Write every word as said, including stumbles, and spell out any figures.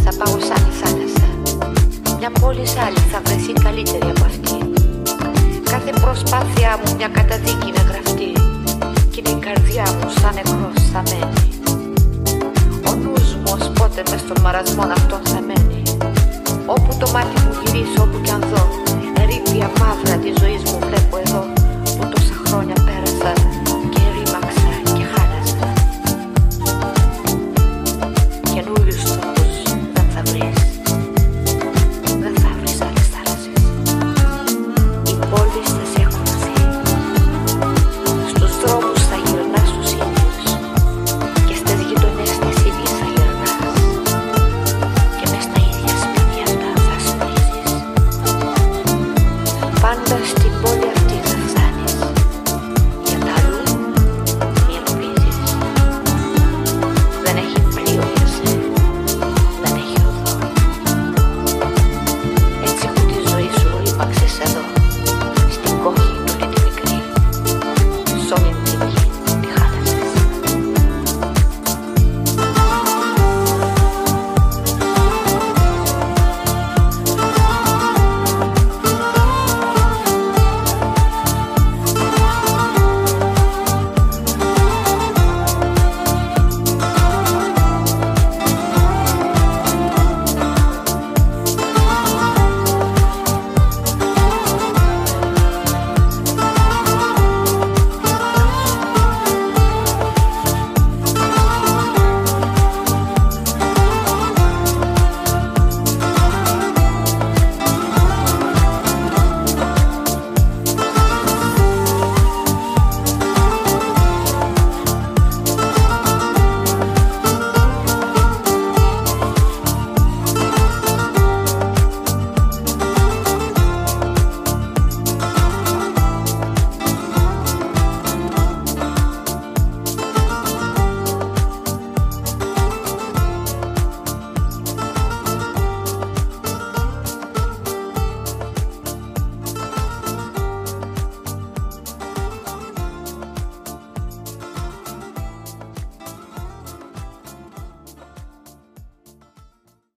θα πάω σαν η θάλασσα. Μια πόλη άλλη θα βρεθεί καλύτερη από αυτή. Κάθε προσπάθειά μου μια καταδίκη είναι γραφτή. Κι η καρδιά μου σαν νεκρός θα μένει. Ο νους μου ως πότε μες των μαρασμών αυτών θα μένει. Όπου το μάτι μου γυρίσω, όπου κι αν δω, ερήπια μαύρα της ζωής μου